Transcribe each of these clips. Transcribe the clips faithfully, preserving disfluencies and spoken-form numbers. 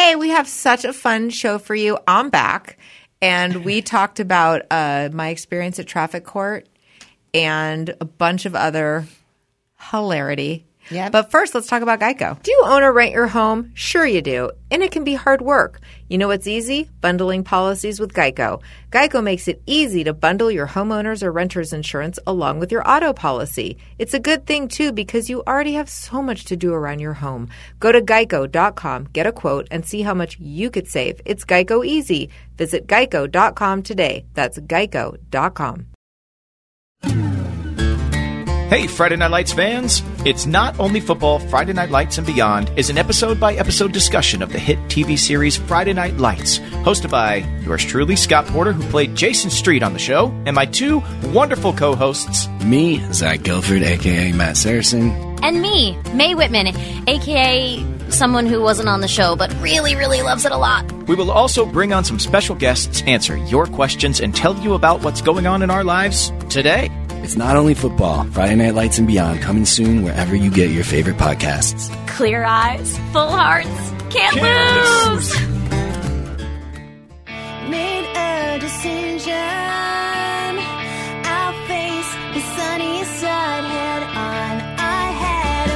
Today, we have such a fun show for you. I'm back, and we talked about uh, my experience at traffic court and a bunch of other hilarity. Yep. But first, let's talk about Geico. Do you own or rent your home? Sure you do. And it can be hard work. You know what's easy? Bundling policies with Geico. Geico makes it easy to bundle your homeowners or renters insurance along with your auto policy. It's a good thing, too, because you already have so much to do around your home. Go to geico dot com, get a quote, and see how much you could save. It's Geico easy. Visit geico dot com today. That's geico dot com. Hey, Friday Night Lights fans! It's Not Only Football, Friday Night Lights and Beyond is an episode-by-episode discussion of the hit T V series Friday Night Lights, hosted by yours truly, Scott Porter, who played Jason Street on the show, and my two wonderful co-hosts, me, Zach Guilford, a k a. Matt Saracen. And me, Mae Whitman, a k a someone who wasn't on the show but really, really loves it a lot. We will also bring on some special guests, answer your questions, and tell you about what's going on in our lives today. It's Not Only Football, Friday Night Lights and Beyond, coming soon wherever you get your favorite podcasts. Clear eyes, full hearts, can't, can't lose! Made a decision, I'll face the sunny side head on. I had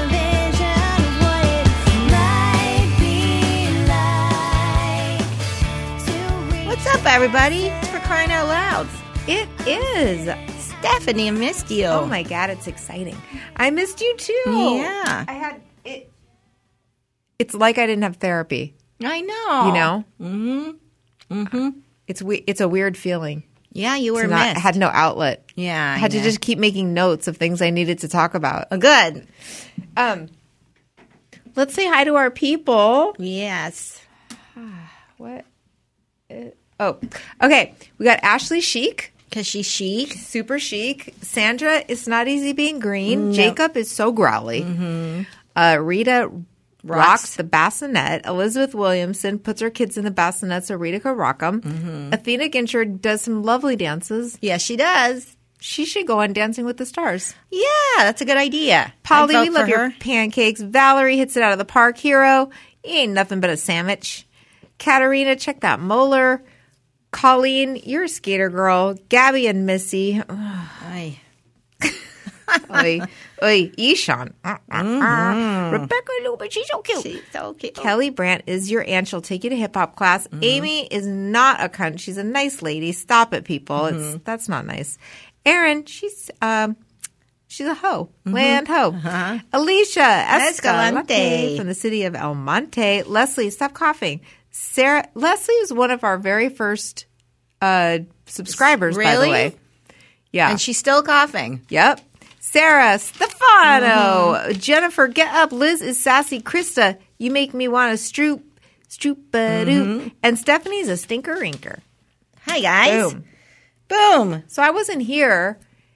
a vision of what it might be like to reach. What's up, everybody? It's For Crying Out Loud. It is. Stephanie, I missed you. Oh, my God, it's exciting. I missed you, too. Yeah. I had it. It's like I didn't have therapy. I know. You know? Mm-hmm. Mm-hmm. It's we- It's a weird feeling. Yeah, you were Not, missed. I had no outlet. Yeah, I had I to know. just keep making notes of things I needed to talk about. Oh, good. Um, let's say hi to our people. Yes. What? Uh, oh, okay. We got Ashley Chic. Because she's chic. Super chic. Sandra, it's not easy being green. No. Jacob is so growly. Mm-hmm. Uh, Rita rocks. Rocks. the bassinet. Elizabeth Williamson puts her kids in the bassinet so Rita can rock them. Mm-hmm. Athena Gincher does some lovely dances. Yes, she does. She should go on Dancing with the Stars. Yeah, that's a good idea. Polly, I'd we vote love for your her. pancakes. Valerie hits it out of the park. Hero, you ain't nothing but a sandwich. Katarina, check that molar. Colleen, you're a skater girl. Gabby and Missy. Aye. Oy, oy, Ishan. Uh, uh, Mm-hmm. uh. Rebecca Lubin, she's so cute. She's so cute. Kelly Brandt is your aunt. She'll take you to hip hop class. Mm-hmm. Amy is not a cunt. She's a nice lady. Stop it, people. Mm-hmm. It's that's not nice. Erin, she's um, she's a hoe, Mm-hmm. land hoe. Uh-huh. Alicia Escalante Escalante. from the city of El Monte. Leslie, stop coughing. Sarah, Leslie is one of our very first uh, subscribers, by the Really? way. Yeah, And she's still coughing. Yep. Sarah, Stefano, Mm-hmm. Jennifer, get up. Liz is sassy. Krista, you make me want to stroop, stroop-a-doo. Mm-hmm. And Stephanie's a stinker-rinker. Hi, guys. Boom. Boom. So I wasn't here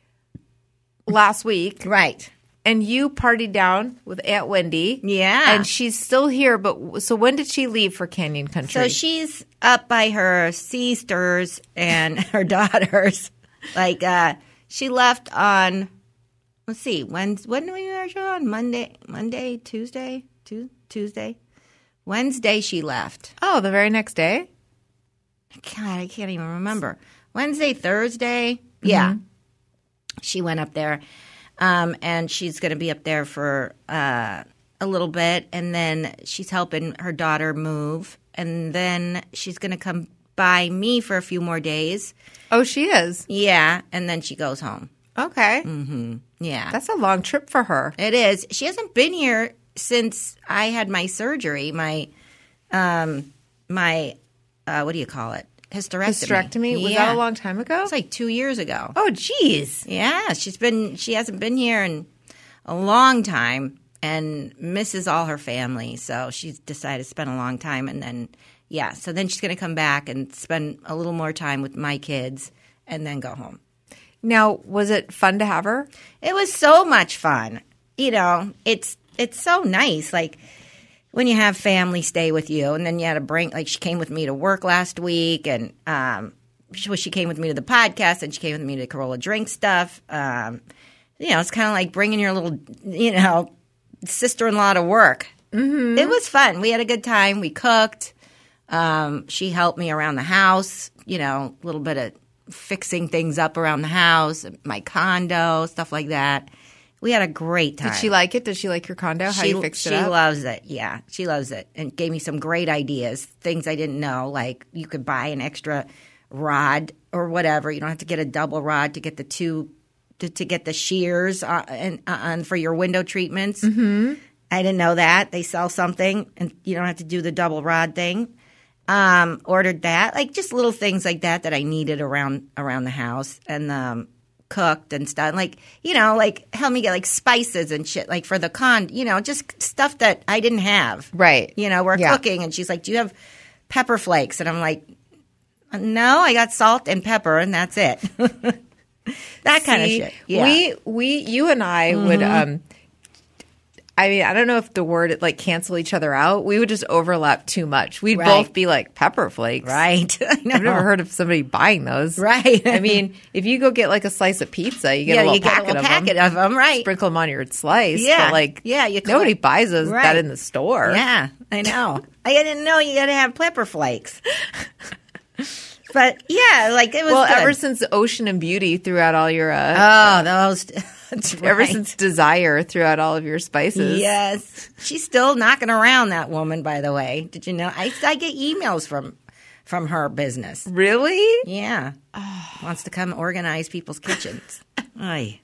last week, Right. and you partied down with Aunt Wendy. Yeah. And she's still here, but so when did she leave for Canyon Country? So she's up by her sisters and her daughters. Like, uh, she left on, let's see, when, when did we do our show? On Monday, Monday, Tuesday? Tu- Tuesday? Wednesday she left. Oh, the very next day? God, I can't even remember. Wednesday, Thursday? Yeah. She went up there. Um, and she's going to be up there for uh, a little bit. And then she's helping her daughter move. And then she's going to come by me for a few more days. Oh, she is? Yeah. And then she goes home. Okay. Mm-hmm. Yeah. That's a long trip for her. It is. She hasn't been here since I had my surgery, my, um, my, uh, what do you call it? Hysterectomy. Hysterectomy? Was Yeah. that a long time ago? It was like two years ago. Oh, geez. Yeah, she's been. She hasn't been here in a long time, and misses all her family. So she's decided to spend a long time, and then yeah. So then she's going to come back and spend a little more time with my kids, and then go home. Now, was it fun to have her? It was so much fun. You know, it's it's so nice. Like when you have family stay with you, and then you had to bring. Like she came with me to work last week, and um, she, she came with me to the podcast, and she came with me to Corolla Drink Stuff. Um, you know, it's kind of like bringing your little, you know, sister-in-law to work. Mm-hmm. It was fun. We had a good time. We cooked. Um, she helped me around the house, you know, a little bit of fixing things up around the house, my condo, stuff like that. We had a great time. Did she like it? Did she like your condo? How she, you fixed it she up? She loves it. Yeah, she loves it, and gave me some great ideas, things I didn't know, like you could buy an extra rod or whatever. You don't have to get a double rod to get the two to, to get the shears on, and, on for your window treatments. Mm-hmm. I didn't know that. They sell something, and you don't have to do the double rod thing. Um, ordered that, like just little things like that that I needed around around the house, and um, cooked and stuff. Like, you know, like help me get like spices and shit, like for the con, you know, just stuff that I didn't have. Right. You know, we're Yeah. cooking, and she's like, "Do you have pepper flakes?" And I'm like, "No, I got salt and pepper, and that's it." That kind of See, shit. Yeah. We we you and I mm-hmm. would um I mean, I don't know if the word like cancel each other out. We would just overlap too much. We'd Right. both be like pepper flakes. Right. I know. I've never heard of somebody buying those. Right. I mean, if you go get like a slice of pizza, you get Yeah, a little you get a packet, little of, packet them, of them, right. Sprinkle them on your slice. Yeah. But like, Yeah, you nobody collect- buys those Right. that in the store. Yeah, I know. I didn't know you got to have pepper flakes. But yeah, like it was. Well, good. ever since Ocean and Beauty threw out all your, uh, Oh, those. That's ever right. since Desire threw out all of your spices. Yes. She's still knocking around, that woman, by the way. Did you know? I, I get emails from from her business. Really? Yeah. Wants to come organize people's kitchens. Ay.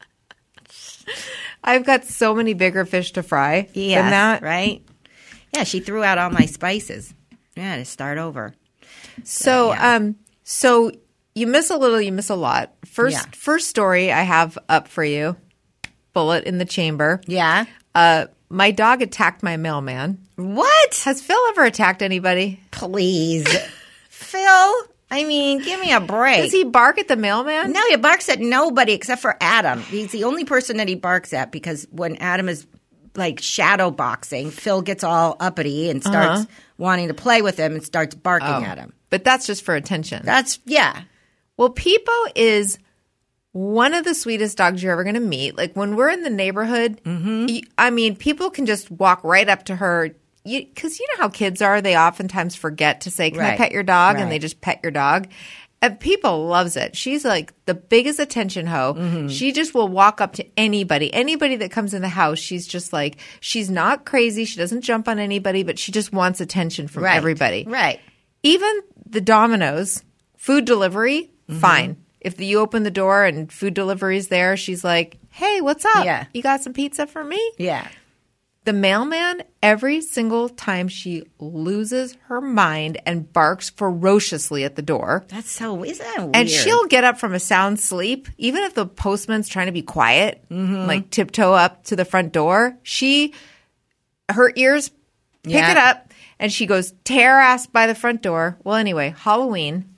I've got so many bigger fish to fry Yes, than that. right? Yeah, she threw out all my spices. Yeah, to start over. So, yeah. um, so you miss a little, you miss a lot. First, Yeah. first story I have up for you. Bullet in the chamber. Yeah. Uh, my dog attacked my mailman. What? Has Phil ever attacked anybody? Please. Phil, I mean, give me a break. Does he bark at the mailman? No, he barks at nobody except for Adam. He's the only person that he barks at because when Adam is like shadow boxing, Phil gets all uppity and starts Uh-huh. wanting to play with him and starts barking Oh. at him. But that's just for attention. That's, yeah. Well, Peepo is one of the sweetest dogs you're ever going to meet. Like when we're in the neighborhood, Mm-hmm. you, I mean, people can just walk right up to her. Because you, you know how kids are. They oftentimes forget to say, can I Right. pet your dog? Right. And they just pet your dog. And people loves it. She's like the biggest attention hoe. Mm-hmm. She just will walk up to anybody. Anybody that comes in the house, she's just like, she's not crazy. She doesn't jump on anybody, but she just wants attention from Right. everybody. Right. Even the Domino's food delivery, Mm-hmm. fine. If you open the door and food delivery is there, she's like, hey, what's up? Yeah. You got some pizza for me? Yeah. The mailman, every single time she loses her mind and barks ferociously at the door. That's so, isn't that weird? And she'll get up from a sound sleep, even if the postman's trying to be quiet, Mm-hmm. like tiptoe up to the front door. She, her ears pick Yeah. it up, and she goes tear ass by the front door. Well, anyway, Halloween.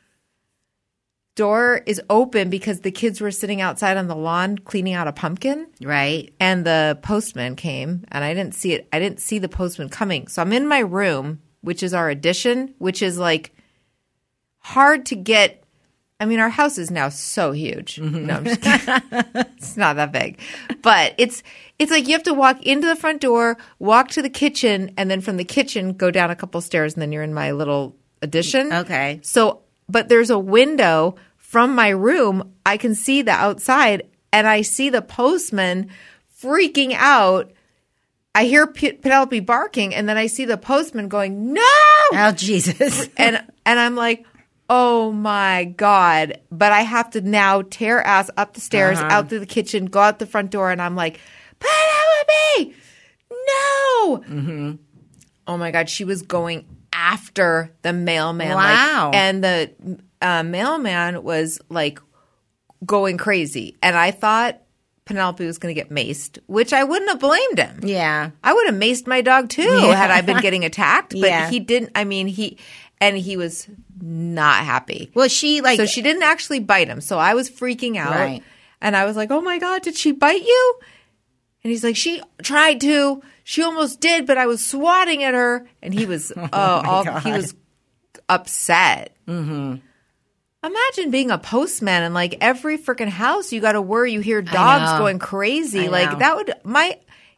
Door is open because the kids were sitting outside on the lawn cleaning out a pumpkin. Right. And the postman came, and I didn't see it. I didn't see the postman coming. So I'm in my room, which is our addition, which is like hard to get. I mean, our house is now so huge. No, I'm just kidding. It's not that big, but it's it's like you have to walk into the front door, walk to the kitchen, and then from the kitchen go down a couple stairs, and then you're in my little addition. Okay. So, but there's a window from my room. I can see the outside, and I see the postman freaking out. I hear P- Penelope barking, and then I see the postman going, "No!" Oh, Jesus. and and I'm like, "Oh my God!" But I have to now tear ass up the stairs, Uh-huh. out through the kitchen, go out the front door, and I'm like, "Penelope, no!" Mm-hmm. Oh my God, she was going after the mailman. Wow. Like, and the uh, mailman was like going crazy. And I thought Penelope was going to get maced, which I wouldn't have blamed him. Yeah. I would have maced my dog too Yeah. had I been getting attacked. But Yeah. he didn't. I mean, he, and he was not happy. Well, she like. So she didn't actually bite him. So I was freaking out. Right. And I was like, oh my God, did she bite you? And he's like, she tried to. She almost did, but I was swatting at her. And he was, oh, all, he was upset. Mm-hmm. Imagine being a postman and like every freaking house you got to worry. You hear dogs know. going crazy. I Like know. that would, my,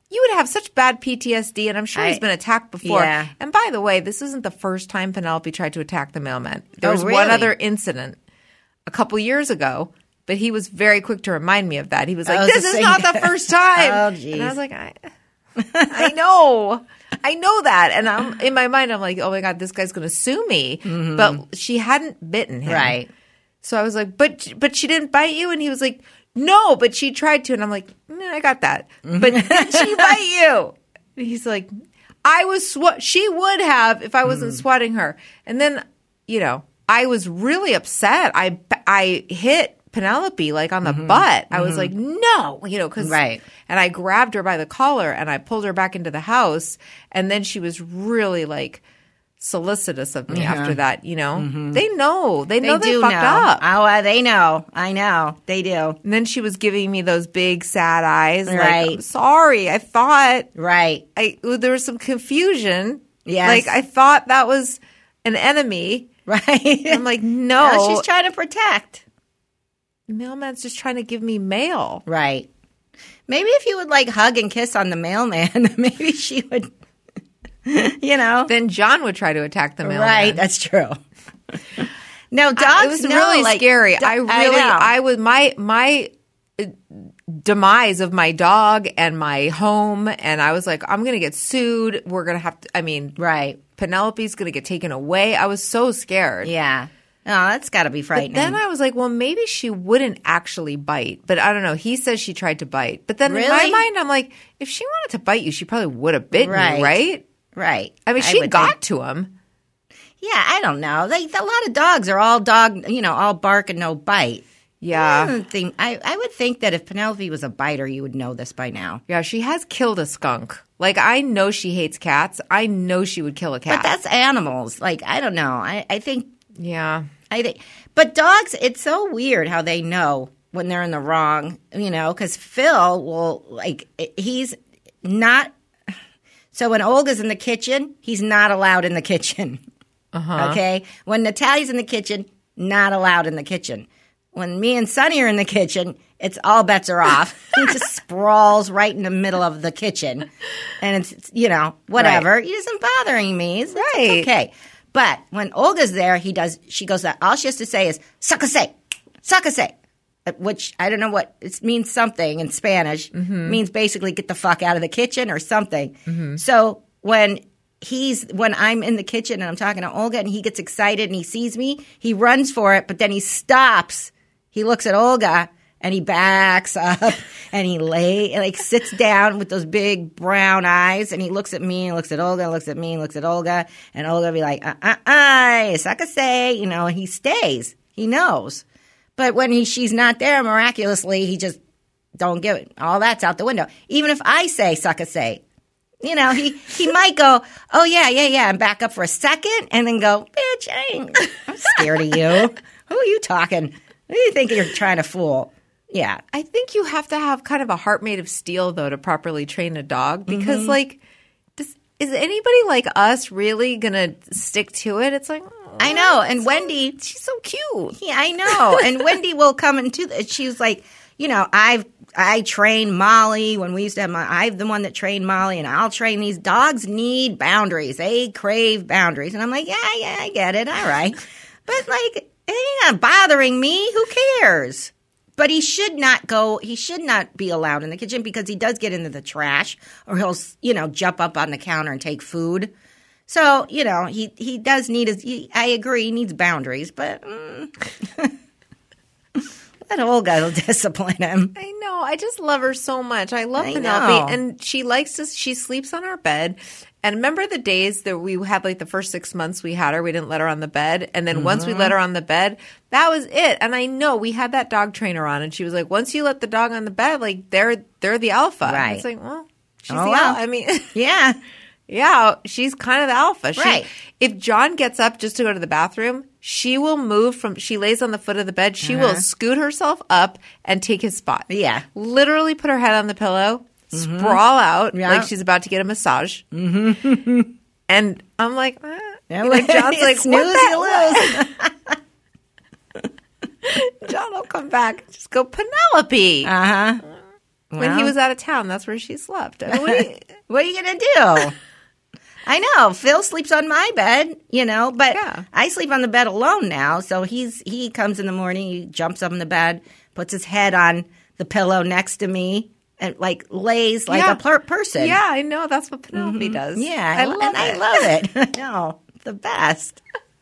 you would have such bad P T S D, and I'm sure I- he's been attacked before. Yeah. And by the way, this isn't the first time Penelope tried to attack the mailman. There Oh, was one really? other incident a couple years ago, but he was very quick to remind me of that. He was like, I was this just is saying- not the first time. Oh, and geez. I was like, I, I know. I know that. And I'm in my mind, I'm like, oh my God, this guy's going to sue me. But she hadn't bitten him. Right. So I was like, but but she didn't bite you? And he was like, no, but she tried to. And I'm like, mm, I got that. But did she bite you? And he's like, I was sw- she would have if I wasn't swatting her. And then, you know, I was really upset. I I hit Penelope like on the butt. I was like, no, you know, because Right. And I grabbed her by the collar and I pulled her back into the house. And then she was really like solicitous of me after that. You know, they know, they know they, do fucked know. up. Oh, uh, they know. I know. They do. And then she was giving me those big sad eyes. Like, Right. I'm sorry, I thought Right. I there was some confusion. Yes. Like I thought that was an enemy. Right. I'm like, no, No, she's trying to protect. mailman's just trying to give me mail. Right. Maybe if you would like hug and kiss on the mailman, maybe she would, you know. Then John would try to attack the mailman. Right. That's true. No, dogs. I- it was know, really like, scary. do- I really, I, know. was my my uh, demise of my dog and my home, and I was like, I'm gonna get sued. We're gonna have to. I mean, Right. Penelope's gonna get taken away. I was so scared. Yeah. Oh, that's got to be But frightening. then I was like, well, maybe she wouldn't actually bite. But I don't know. He says she tried to bite. But then in my Really? mind, I'm like, if she wanted to bite you, she probably would have bitten Right. you, right? right. I mean, she would got think- to him. Yeah, I don't know. They, a lot of dogs are all dog, you know, all bark and no bite. I, Yeah. don't think, I, I would think that if Penelope was a biter, you would know this by now. Yeah, she has killed a skunk. Like, I know she hates cats. I know she would kill a cat. But that's animals. Like, I don't know. I, I think yeah. I think, but dogs, it's so weird how they know when they're in the wrong, you know, because Phil will, like, he's not, so when Olga's in the kitchen, he's not allowed in the kitchen. Uh-huh. Okay? When Natalia's in the kitchen, not allowed in the kitchen. When me and Sonny are in the kitchen, it's all bets are off. He just sprawls right in the middle of the kitchen. And it's, it's, you know, whatever. Right. He isn't bothering me. It's, it's Right. okay. But when Olga's there, he does. She goes. All she has to say is "sakase, sakase," which I don't know what it means. Something in Spanish means basically get the fuck out of the kitchen or something. So when he's when I'm in the kitchen and I'm talking to Olga and he gets excited and he sees me, he runs for it, but then he stops. He looks at Olga and he backs up and he lay like sits down with those big brown eyes and he looks at me and looks at Olga, looks at me and looks at Olga, and Olga be like, uh uh uh, sakase, you know, and he stays. He knows. But when he she's not there, miraculously, he just don't give it. All that's out the window. Even if I say sakase, you know, he, he might go, oh yeah, yeah, yeah, and back up for a second and then go, bitch, I ain't, I'm scared of you. Who are you talking? Who do you think you're trying to fool? Yeah. I think you have to have kind of a heart made of steel, though, to properly train a dog. Because, like, does, is anybody like us really going to stick to it? It's like, oh, I know. And Wendy, she's so cute. yeah, I know. And Wendy will come into the, she's like, you know, I've, I train Molly when we used to have my, I'm the one that trained Molly and I'll train these dogs need boundaries. They crave boundaries. And I'm like, yeah, yeah, I get it. All right. But like, it ain't bothering me. Who cares? But he should not go, he should not be allowed in the kitchen because he does get into the trash or he'll, you know, jump up on the counter and take food. So, you know, he, he does need his, he, I agree, he needs boundaries, but mm, let Olga discipline him. I know. I just love her so much. I love I Penelope. know. And she likes to, she sleeps on our bed. And remember the days that we had, like the first six months we had her, we didn't let her on the bed. And then once we let her on the bed, that was it. And I know we had that dog trainer on and she was like, once you let the dog on the bed, like they're, they're the alpha. And Right. it's like, well, she's Oh, the well. alpha. I mean, Yeah. yeah, she's kind of the alpha. She, Right. If John gets up just to go to the bathroom, she will move from, she lays on the foot of the bed. She will scoot herself up and take his spot. Yeah. Literally put her head on the pillow, sprawl out Yeah. like she's about to get a massage. Mm-hmm. And I'm like, eh. Yeah, You know, John's you like, snooze, what you the John will come back. Just go, Penelope. Uh huh. When he Well. was out of town, that's where she slept. I mean, what do you, What are you going to do? I know. Phil sleeps on my bed, you know, but Yeah. I sleep on the bed alone now. So he's he comes in the morning, he jumps up in the bed, puts his head on the pillow next to me, and like lays like Yeah. a per- person. yeah, I know. That's what Penelope does. Yeah, I I love and it. I love it. I know. The best.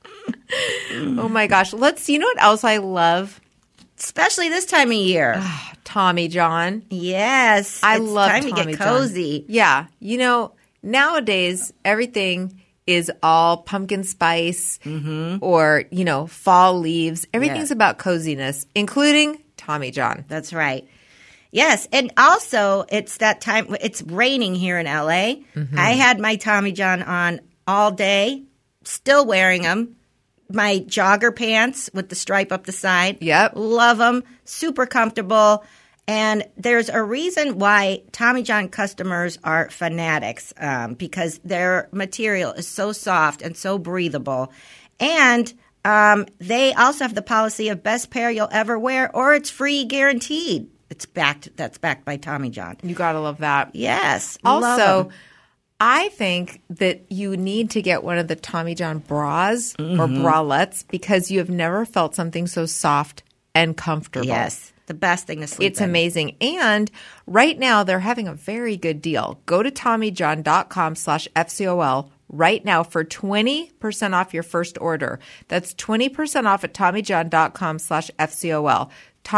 Oh, my gosh. Let's, you know what else I love? Especially this time of year. Tommy John. Yes. I it's love time Tommy to get John. cozy. Yeah. You know, nowadays, everything is all pumpkin spice or, you know, fall leaves. Everything's Yeah. about coziness, including Tommy John. That's right. Yes, and also it's that time. It's raining here in L A. Mm-hmm. I had my Tommy John on all day, still wearing them. My jogger pants with the stripe up the side. Yep. Love them. Super comfortable. And there's a reason why Tommy John customers are fanatics um, because their material is so soft and so breathable. And um, they also have the policy of best pair you'll ever wear or it's free guaranteed. It's backed. That's backed by Tommy John. You got to love that. Yes. love Also, 'em. I think that you need to get one of the Tommy John bras Mm-hmm. or bralettes because you have never felt something so soft and comfortable. Yes. The best thing to sleep It's in. amazing. And right now they're having a very good deal. Go to TommyJohn.com slash FCOL right now for twenty percent off your first order. That's twenty percent off at TommyJohn.com slash FCOL.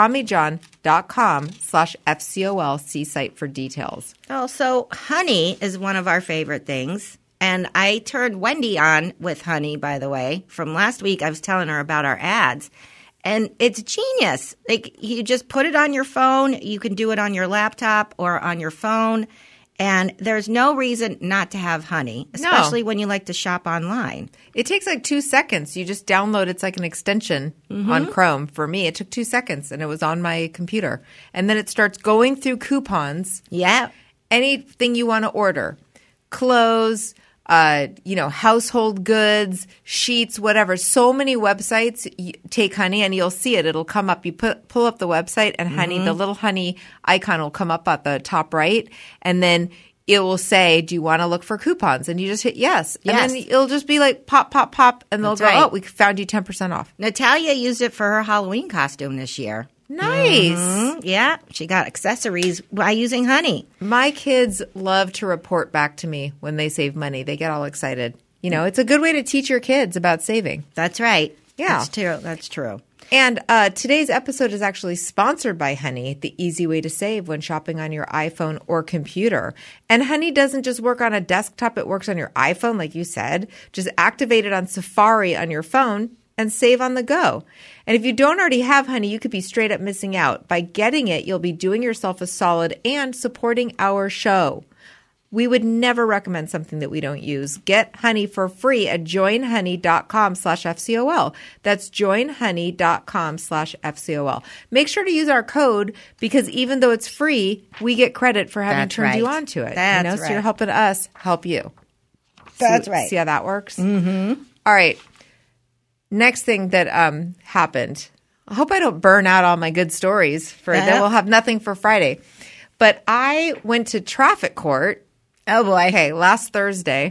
TommyJohn.com slash FCOL. See site for details. Oh, so honey is one of our favorite things. And I turned Wendy on with honey, by the way. From last week, I was telling her about our ads. And it's genius. Like, you just put it on your phone. You can do it on your laptop or on your phone. And there's no reason not to have honey, especially when you like to shop online. It takes like two seconds. You just download. It's like an extension on Chrome. For me, it took two seconds and it was on my computer. And then it starts going through coupons. Yeah. Anything you want to order, clothes, uh, you know, household goods, sheets, whatever. So many websites you take honey and you'll see it. It'll come up. You put, pull up the website and honey, the little honey icon will come up at the top right. And then it will say, do you want to look for coupons? And you just hit yes. Yes. And then it'll just be like pop, pop, pop. And they'll That's go, right. oh, we found you ten percent off. Natalia used it for her Halloween costume this year. Nice. Mm, yeah. She got accessories by using honey. My kids love to report back to me when they save money. They get all excited. You know, it's a good way to teach your kids about saving. That's right. Yeah. That's true. That's true. And uh, today's episode is actually sponsored by Honey, the easy way to save when shopping on your iPhone or computer. And Honey doesn't just work on a desktop, it works on your iPhone, like you said. Just activate it on Safari on your phone and save on the go. And if you don't already have Honey, you could be straight up missing out. By getting it, you'll be doing yourself a solid and supporting our show. We would never recommend something that we don't use. Get Honey for free at joinhoney.com slash FCOL. That's joinhoney.com slash FCOL. Make sure to use our code because even though it's free, we get credit for having That's turned you right. on to it. That's you know? So right. you're helping us help you. That's see, right. See how that works? Mm-hmm. All right. Next thing that um, happened. I hope I don't burn out all my good stories for Yeah. that. We'll have nothing for Friday. But I went to traffic court. Oh, boy. Okay, last Thursday.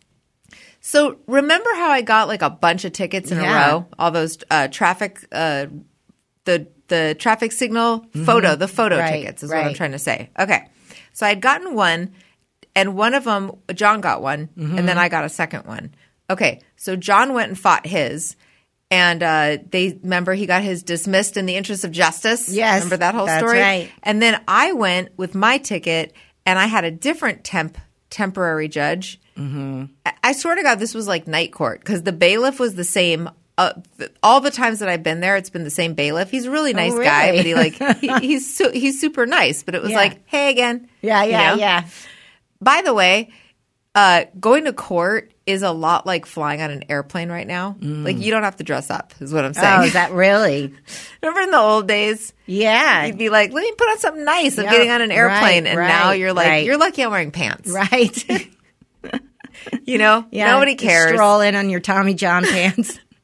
So remember how I got like a bunch of tickets in Yeah. a row? All those uh, traffic, uh, the the traffic signal photo, the photo Right, tickets is what I'm right. trying to say. Okay, so I'd gotten one, and one of them, John got one, and then I got a second one. Okay, so John went and fought his. And uh, they remember he got his dismissed in the interest of justice. Yes, remember that whole that's story. right. And then I went with my ticket, and I had a different temp temporary judge. Mm-hmm. I, I swear to God, this was like night court because the bailiff was the same. Uh, th- all the times that I've been there, it's been the same bailiff. He's a really nice guy, really? but he like he, he's su- he's super nice. But it was Yeah. like, hey again, Yeah, you yeah, know? yeah. By the way, uh, going to court is a lot like flying on an airplane right now. Like you don't have to dress up, is what I'm saying. Oh, is that really? Remember in the old days, Yeah. you'd be like, "Let me put on something nice." I'm Yeah, getting on an airplane, right, and now right, you're like, right. "You're lucky I'm wearing pants." Right. You know, Yeah. nobody You cares. Stroll in on your Tommy John pants.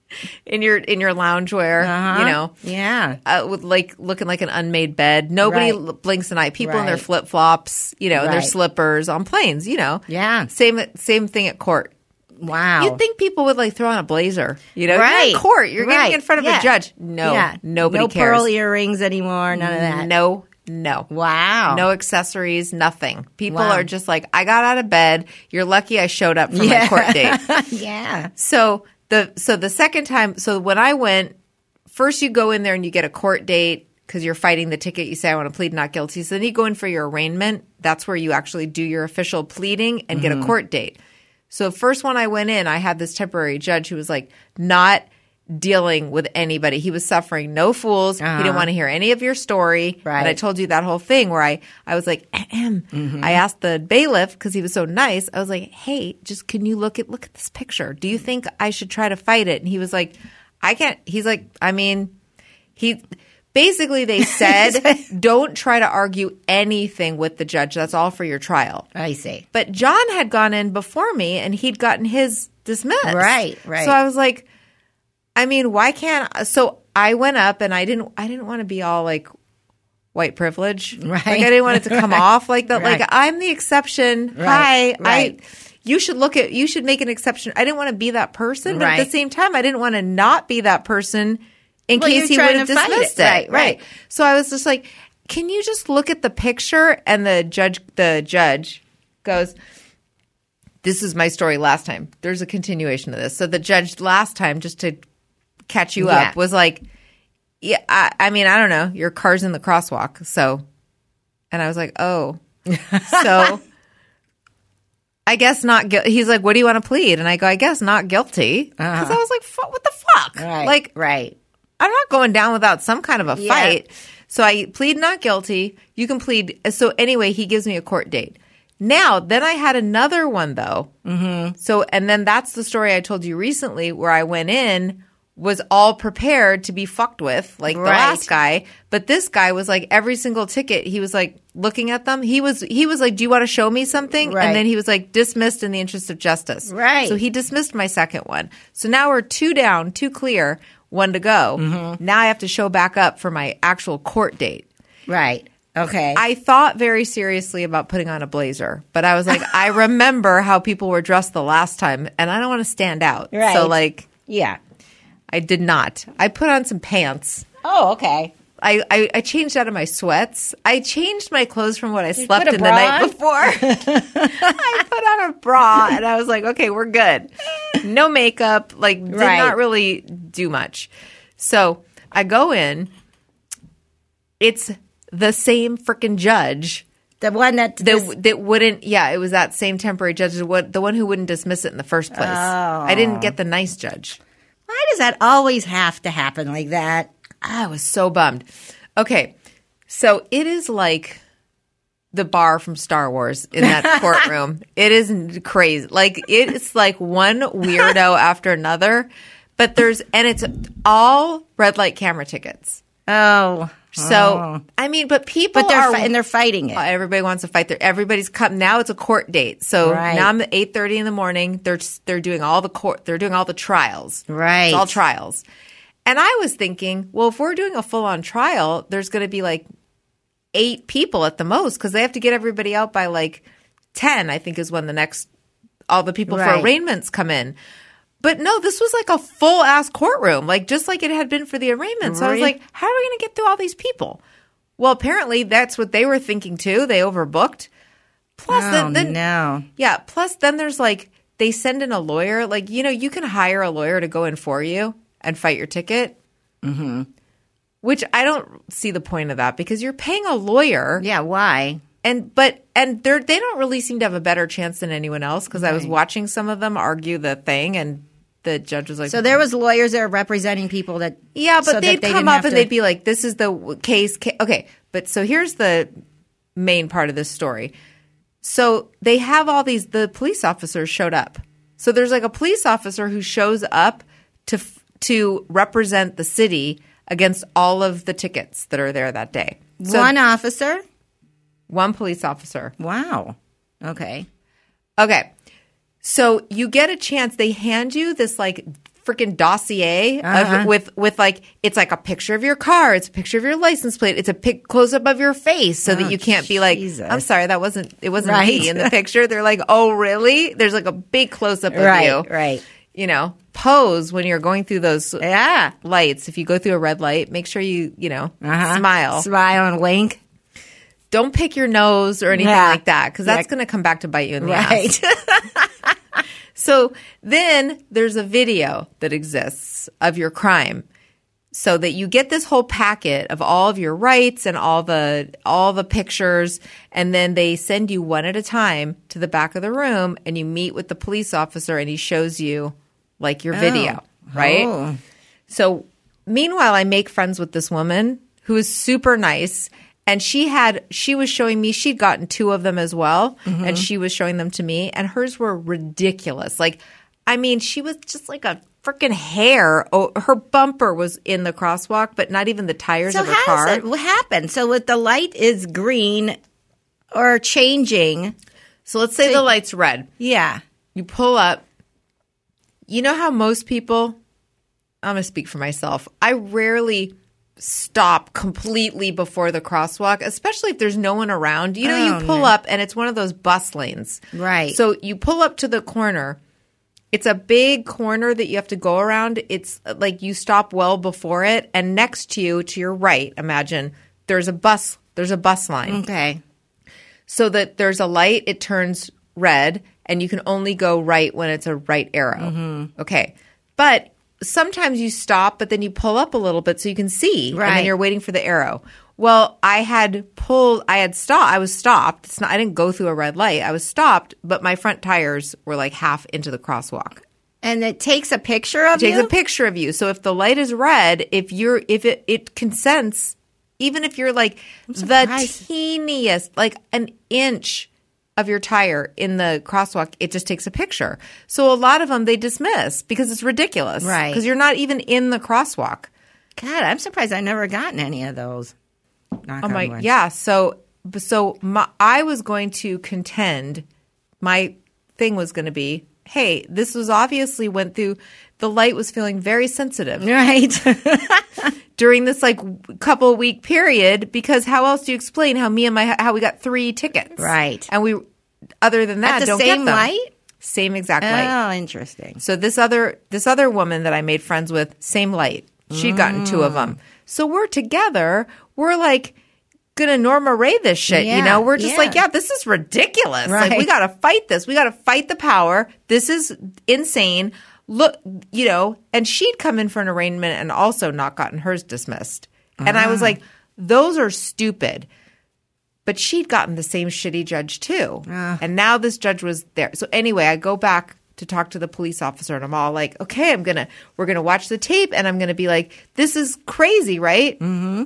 in your in your loungewear, Uh-huh. you know, Yeah. uh, with like looking like an unmade bed. Nobody Right. l- blinks an eye. People in their Right. flip flops, you know, and their Right. slippers on planes, you know. Yeah. Same same thing at court. Wow. You'd think people would like throw on a blazer, you know. Right. You're in court. You're Right. getting in front of Yeah. a judge. No, Yeah. nobody no cares. pearl earrings anymore. None of that. No, no. Wow. No accessories, nothing. People Wow. are just like, I got out of bed. You're lucky I showed up for Yeah. my court date. Yeah. So the so the second time, so when I went, first you go in there and you get a court date because you're fighting the ticket. You say, I want to plead not guilty. So then you go in for your arraignment. That's where you actually do your official pleading and get a court date. So first when I went in, I had this temporary judge who was like not dealing with anybody. He was suffering no fools. He didn't want to hear any of your story. Right. And I told you that whole thing where I, I was like, Ahem. I asked the bailiff because he was so nice. I was like, hey, just can you look at look at this picture? Do you think I should try to fight it? And he was like, I can't. He's like, I mean, he basically they said, don't try to argue anything with the judge. That's all for your trial. I see. But John had gone in before me and he'd gotten his dismissed. Right, right. So I was like, I mean, why can't so I went up and I didn't I didn't want to be all like white privilege. Right. Like I didn't want it to come off like that. Right. Like I'm the exception. Right, Hi. right. I you should look at you should make an exception. I didn't want to be that person, but at Right. the same time I didn't want to not be that person in Well, case you're he trying would have to fight dismissed it. it. Right, right. So I was just like, can you just look at the picture? And the judge the judge goes, this is my story last time. There's a continuation of this. So the judge last time, just to catch you Yeah. up, was like, yeah, I, I mean, I don't know. Your car's in the crosswalk. So, and I was like, oh, so I guess not guilty. He's like, what do you want to plead? And I go, I guess not guilty. Because I was like, Fu- what the fuck? Right. Like, right. I'm not going down without some kind of a Yeah. fight. So I plead not guilty. You can plead. So anyway, he gives me a court date. Now, then I had another one though. Mm-hmm. So, and then that's the story I told you recently where I went in, was all prepared to be fucked with, like the Right. last guy. But this guy was like every single ticket, he was like looking at them. He was he was like, do you want to show me something? Right. And then he was like dismissed in the interest of justice. Right. So he dismissed my second one. So now we're two down, two clear, one to go. Mm-hmm. Now I have to show back up for my actual court date. Right. Okay. I thought very seriously about putting on a blazer, but I was like, I remember how people were dressed the last time, and I don't want to stand out. Right. So, like, yeah. I did not. I put on some pants. Oh, okay. I, I, I changed out of my sweats. I changed my clothes from what I slept put a in the bra night on? before. I put on a bra, and I was like, okay, we're good. No makeup. Like, did Right. not really do much. So I go in. It's the same freaking judge The one that that that wouldn't. Yeah, it was that same temporary judge, the one the one who wouldn't dismiss it in the first place. I didn't get the nice judge. why does that always have to happen like that? I was so bummed. Okay, so it is like the bar from Star Wars in that courtroom. It is crazy. Like it's like one weirdo after another, but there's and it's all red light camera tickets. Oh. So I mean, but people But they're are fi- and they're fighting it. Uh, everybody wants to fight. There, everybody's come now. It's a court date, so Right. now I'm at eight thirty in the morning. They're they're doing all the court. They're doing all the trials. Right. It's all trials. And I was thinking, well, if we're doing a full on trial, there's going to be like eight people at the most because they have to get everybody out by like ten. I think is when the next all the people Right. for arraignments come in. But no, this was like a full ass courtroom, like just like it had been for the arraignment. So I was Really? like, how are we going to get through all these people? Well, apparently that's what they were thinking too. They overbooked. Plus, Oh, then, then no. yeah. Plus, then there's like they send in a lawyer. Like you know, you can hire a lawyer to go in for you and fight your ticket. Mm-hmm. Which I don't see the point of that because you're paying a lawyer. Yeah, why? And but and they they don't really seem to have a better chance than anyone else because I was watching some of them argue the thing and the judge was like, So there was lawyers there representing people that yeah, but so that they'd they come didn't up have and to- they'd be like, this is the w- case, ca- okay. But so here's the main part of this story. So they have all these. The police officers showed up. So there's like a police officer who shows up to f- to represent the city against all of the tickets that are there that day. So one officer. one police officer. Wow. Okay. Okay. So you get a chance. They hand you this like freaking dossier Uh-huh. of, with with like it's like a picture of your car, it's a picture of your license plate, it's a pic close up of your face, so Oh, that you can't be like, Jesus. I'm sorry, that wasn't it wasn't Right. me in the picture. They're like, oh really? There's like a big close up of Right, you, right. You know, pose when you're going through those Yeah. lights. If you go through a red light, make sure you you know Uh-huh. smile. Smile and wink. Don't pick your nose or anything Yeah. like that, because that's Yeah. going to come back to bite you in the Right. ass. So then there's a video that exists of your crime, so that you get this whole packet of all of your rights and all the all the pictures, and then they send you one at a time to the back of the room, and you meet with the police officer, and he shows you like your video, right? Oh. So meanwhile, I make friends with this woman who is super nice. And she had, she was showing me, she'd gotten two of them as well. Mm-hmm. And she was showing them to me. And hers were ridiculous. Like, I mean, she was just like a freaking hair. Oh, her bumper was in the crosswalk, but not even the tires So of her how car. does it what happened? So if the light is green or changing, So let's say the light's red. yeah. You pull up. You know how most people, I'm going to speak for myself. I rarely stop completely before the crosswalk, especially if there's no one around. You know, Oh, you pull no. up and it's one of those bus lanes. Right. So you pull up to the corner. It's a big corner that you have to go around. It's like you stop well before it. And next to you, to your right, imagine there's a bus. There's a bus line. Okay. So that there's a light, it turns red, and you can only go right when it's a right arrow. Mm-hmm. Okay. But sometimes you stop, but then you pull up a little bit so you can see, and Right. then you're waiting for the arrow. Well, I had pulled, I had stopped, I was stopped. It's not, I didn't go through a red light. I was stopped, but my front tires were like half into the crosswalk. And it takes a picture of It takes you? a picture of you. So if the light is red, if you're, if it, it can sense, even if you're like the surprised. teeniest, like an inch of your tire in the crosswalk, it just takes a picture. So a lot of them they dismiss because it's ridiculous. Right. Because you're not even in the crosswalk. God, I'm surprised I've never gotten any of those. Knock Oh on my, wood. yeah. So, so my, I was going to contend. My thing was going to be, hey, this was obviously went through. The light was feeling very sensitive Right. during this like couple week period, because how else do you explain how me and my how we got three tickets? Right. And we, other than that, At the don't same get them. light? Same exact light. Oh, interesting. So this other this other woman that I made friends with, same light. She'd gotten two of them. So we're together. We're like gonna Norma Ray this shit. You Yeah, know, we're just yeah. like, yeah, this is ridiculous. Like we Right. gotta fight this. We gotta fight the power. This is insane. Look, you know, and she'd come in for an arraignment and also not gotten hers dismissed. And I was like, those are stupid. But she'd gotten the same shitty judge too. And now this judge was there. So anyway, I go back to talk to the police officer and I'm all like, okay, I'm going to, we're going to watch the tape and I'm going to be like, this is crazy, right? Mm-hmm.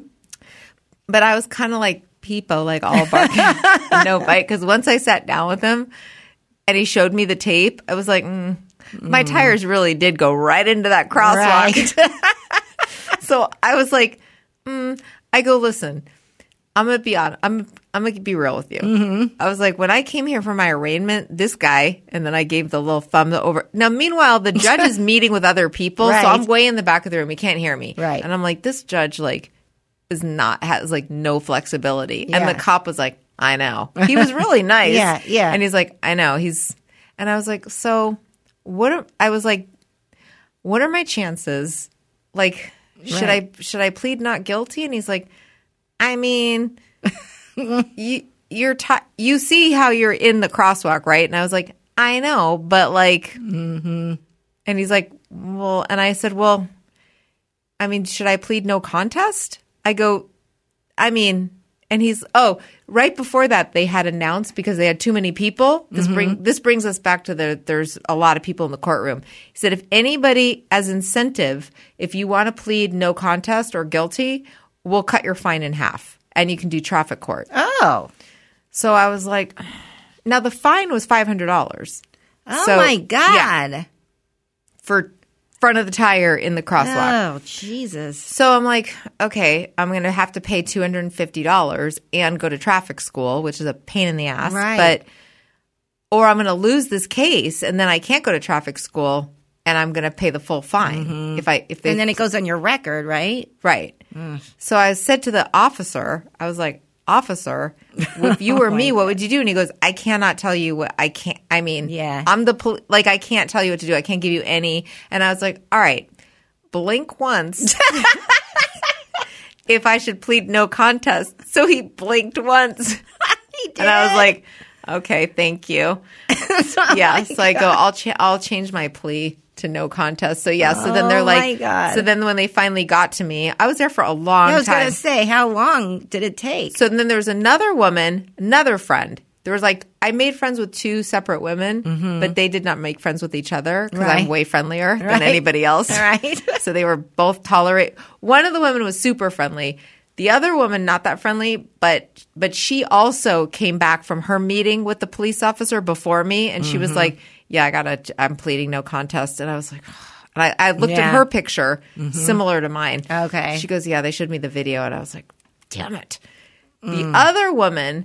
But I was kind of like Peepo, like all bark, no bite. Because once I sat down with him and he showed me the tape, I was like, mm, my tires really did go right into that crosswalk. Right. So I was like, mm, I go, listen, I'm gonna be on. I'm I'm gonna be real with you. Mm-hmm. I was like, when I came here for my arraignment, this guy, and then I gave the little thumb over. Now, meanwhile, the judge is meeting with other people, Right. so I'm way in the back of the room. He can't hear me, Right. And I'm like, this judge like is not has like no flexibility. Yeah. And the cop was like, I know. He was really nice. Yeah, yeah. And he's like, I know. He's, and I was like, so what? Are, I was like, what are my chances? Like, should Right. I should I plead not guilty? And he's like, I mean, you you're t- you see how you're in the crosswalk, right? And I was like, I know, but like, mm-hmm. And he's like, well, and I said, well, I mean, should I plead no contest? I go, I mean, and he's, oh, right before that they had announced because they had too many people. This bring this brings us back to the there's a lot of people in the courtroom. He said, if anybody as incentive, if you want to plead no contest or guilty, we'll cut your fine in half and you can do traffic court. Oh. So I was like, now the fine was five hundred dollars. Oh, So, my God. yeah, for front of the tire in the crosswalk. Oh, Jesus. So I'm like, okay, I'm going to have to pay two hundred fifty dollars and go to traffic school, which is a pain in the ass. Right. But, or I'm going to lose this case and then I can't go to traffic school and I'm going to pay the full fine. Mm-hmm. If I if they, And then it goes on your record, right? Right. Mm. So I said to the officer, I was like, officer, if you were oh me, God. what would you do? And he goes, I cannot tell you what I can't. I mean, yeah. I'm the pol- like I can't tell you what to do. I can't give you any. And I was like, all right, blink once. If I should plead no contest. So he blinked once. He did. And I was like, okay, thank you. oh yeah. So I go, I'll cha- I'll change my plea to no contest. So yeah. So then they're oh like, my God. so then when they finally got to me, I was there for a long I was time. going to say, how long did it take? So then there was another woman, another friend. There was like, I made friends with two separate women, mm-hmm. but they did not make friends with each other because right. I'm way friendlier right. than anybody else. Right. So they were both tolerate. One of the women was super friendly. The other woman, not that friendly, but but she also came back from her meeting with the police officer before me, and she mm-hmm. was like, "Yeah, I gotta. I'm pleading no contest." And I was like, and I, I looked yeah. at her picture, mm-hmm. similar to mine. Okay. She goes, "Yeah, they showed me the video," and I was like, "Damn it." Mm. The other woman,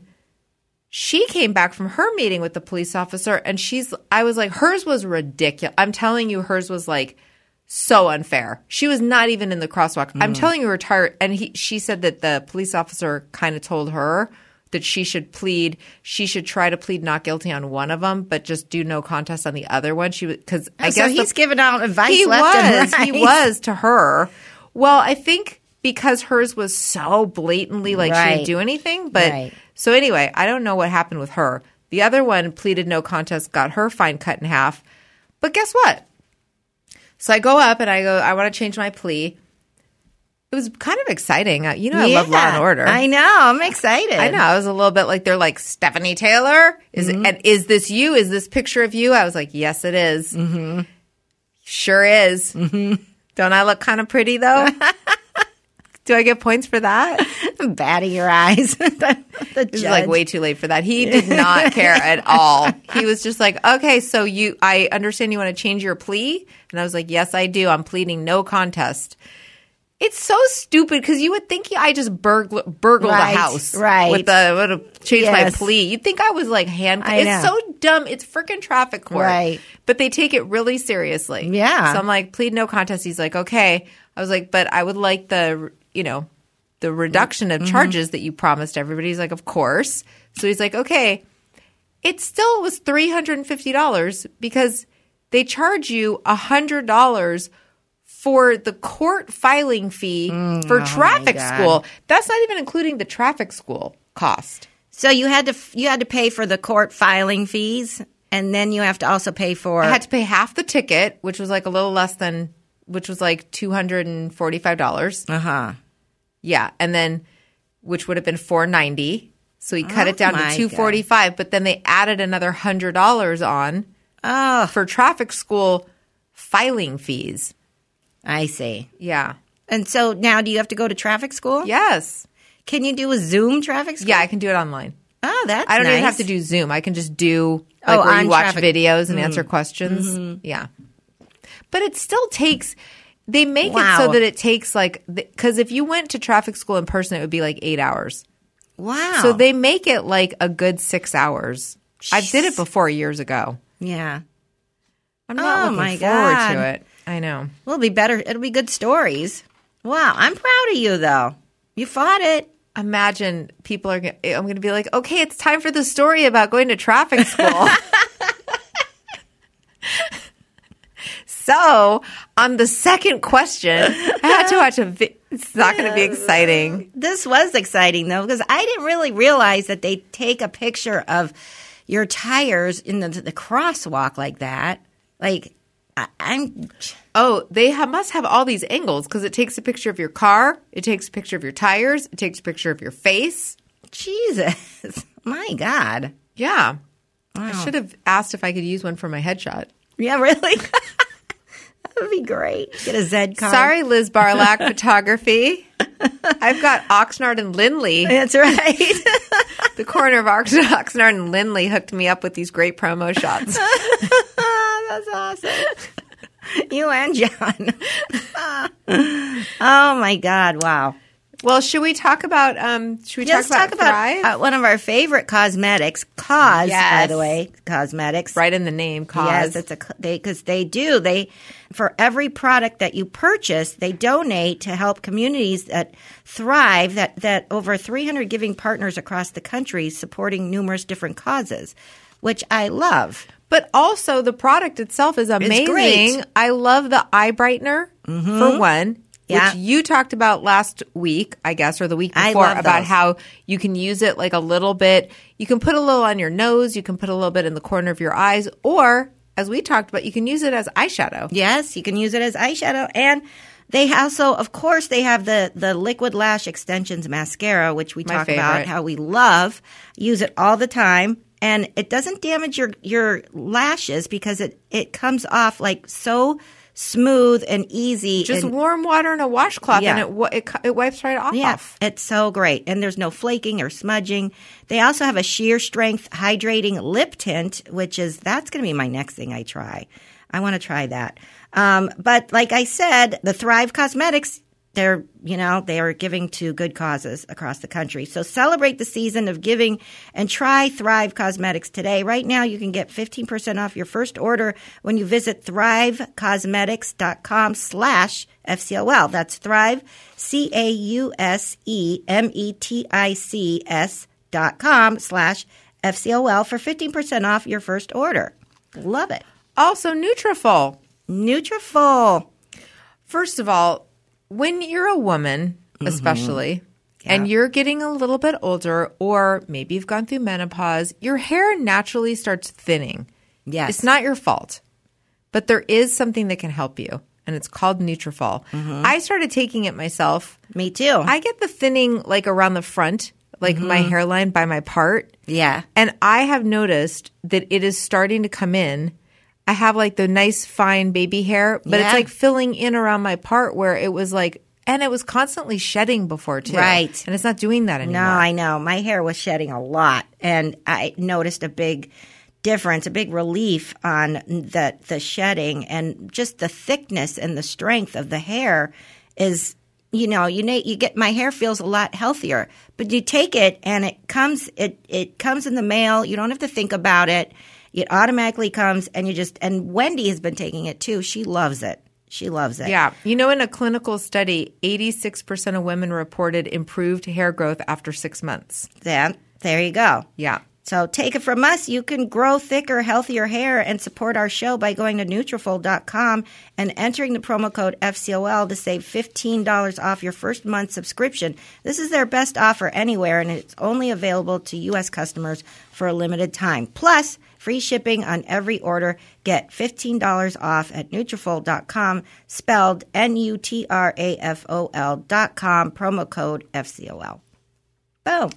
she came back from her meeting with the police officer, and she's. I was like, hers was ridiculous. I'm telling you, hers was like. So unfair. She was not even in the crosswalk. Mm. I'm telling you, retired. And he, she said that the police officer kind of told her that she should plead. She should try to plead not guilty on one of them, but just do no contest on the other one. She because I oh, guess so he's the, giving out advice. He left was. And right. He was to her. Well, I think because hers was so blatantly like right. she didn't do anything. But right. so anyway, I don't know what happened with her. The other one pleaded no contest, got her fine cut in half. But guess what? So I go up and I go, I want to change my plea. It was kind of exciting. Uh, You know, I yeah, love Law and Order. I know. I'm excited. I know. I was a little bit like, they're like, Stephanie Taylor? Is mm-hmm. it, and is this you? Is this picture of you? I was like, yes, it is. Mm-hmm. Sure is. Mm-hmm. Don't I look kind of pretty, though? Do I get points for that? Batting your eyes. the, the This is like way too late for that. He did not care at all. He was just like, okay, so you, I understand you want to change your plea. And I was like, yes, I do. I'm pleading no contest. It's so stupid because you would think I just burgl- burgled right, a house. Right. With the, would have changed yes. my plea. You'd think I was like handcuffed. I It's know. so dumb. It's freaking traffic court. Right. But they take it really seriously. Yeah. So I'm like, plead no contest. He's like, okay. I was like, but I would like the, you know, the reduction of charges mm-hmm. that you promised everybody. He's like, of course. So he's like, okay. It still was three hundred fifty dollars because they charge you one hundred dollars for the court filing fee mm, for oh traffic school. That's not even including the traffic school cost. So you had to you had to pay for the court filing fees, and then you have to also pay for. I had to pay half the ticket, which was like a little less than, which was like two hundred forty-five dollars. Uh huh. Yeah, and then which would have been four hundred ninety dollars. So he cut oh it down to two hundred forty-five dollars, but then they added another one hundred dollars on oh. for traffic school filing fees. I see. Yeah. And so now do you have to go to traffic school? Yes. Can you do a Zoom traffic school? Yeah, I can do it online. Oh, that's I don't nice. even have to do Zoom. I can just do like oh, where on you watch traffic. videos and mm. answer questions. Mm-hmm. Yeah. But it still takes – they make wow. it so that it takes like – because if you went to traffic school in person, it would be like eight hours. Wow. So they make it like a good six hours. I did it before years ago. Yeah. I'm not oh, looking my forward God. to it. I know. Well, it'll be better. It'll be good stories. Wow. I'm proud of you, though. You fought it. Imagine people are – I'm going to be like, okay, it's time for the story about going to traffic school. So on the second question, I had to watch a vi- – it's not going to be exciting. This was exciting, though, because I didn't really realize that they take a picture of your tires in the, the crosswalk like that. Like, I, I'm – Oh, they have, must have all these angles because it takes a picture of your car. It takes a picture of your tires. It takes a picture of your face. Jesus. My God. Yeah. Wow. I should have asked if I could use one for my headshot. Yeah, really? That would be great. Get a Zed card. Sorry, Liz Barlack Photography. I've got Oxnard and Lindley. That's right. The corner of Ox- Oxnard and Lindley hooked me up with these great promo shots. That's awesome. You and John. Oh, my God. Wow. Well, should we talk about um should we Let's talk about, talk about Thrive? uh, one of our favorite cosmetics, Cause, by Yes. the way, cosmetics. Right in the name, Cause. Yes, it's a they because they do they for every product that you purchase, they donate to help communities that thrive. That that over three hundred giving partners across the country supporting numerous different causes, which I love. But also the product itself is amazing. great. I love the eye brightener for one. Yeah. Which you talked about last week, I guess, or the week I before, love about those. how you can use it like a little bit. You can put a little on your nose. You can put a little bit in the corner of your eyes. Or, as we talked about, you can use it as eyeshadow. Yes, you can use it as eyeshadow. And they also, of course, they have the, the Liquid Lash Extensions Mascara, which we My talk about favorite. how we love. Use it all the time. And it doesn't damage your, your lashes because it, it comes off like so smooth and easy. Just and, warm water and a washcloth, Yeah. and it, wa- it cu- it wipes right off. yeah, it's so great. And there's no flaking or smudging. They also have a sheer strength hydrating lip tint, which is, that's going to be my next thing I try. I want to try that. Um, but like I said, the Thrive Cosmetics, they're, you know, they are giving to good causes across the country. So celebrate the season of giving and try Thrive Cosmetics today. Right now, you can get fifteen percent off your first order when you visit thrivecosmetics.com slash FCOL. That's Thrive, C A U S E M E T I C S dot com slash F C O L for fifteen percent off your first order. Love it. Also, Nutrafol. Nutrafol. First of all, when you're a woman, especially, and you're getting a little bit older, or maybe you've gone through menopause, your hair naturally starts thinning. Yes. It's not your fault, but there is something that can help you, and it's called Nutrafol. I started taking it myself. Me too. I get the thinning like around the front, like my hairline by my part. yeah. And I have noticed that it is starting to come in. I have like the nice fine baby hair, but Yeah. it's like filling in around my part where it was like, and it was constantly shedding before too. Right. And it's not doing that anymore. No, I know. My hair was shedding a lot, and I noticed a big difference, a big relief on the the shedding, and just the thickness and the strength of the hair is, you know, you na- you get my hair feels a lot healthier. But you take it and it comes it it comes in the mail. You don't have to think about it. It automatically comes, and you just and Wendy has been taking it too. She loves it. She loves it. Yeah. You know, in a clinical study, eighty-six percent of women reported improved hair growth after six months. Then there you go. Yeah. So take it from us. You can grow thicker, healthier hair and support our show by going to Nutrafol dot com and entering the promo code F C O L to save fifteen dollars off your first month subscription. This is their best offer anywhere, and it's only available to U S customers for a limited time. Plus, free shipping on every order. Get fifteen dollars off at Nutrafol dot com, spelled N U T R A F O L dot com, promo code F C O L. Boom.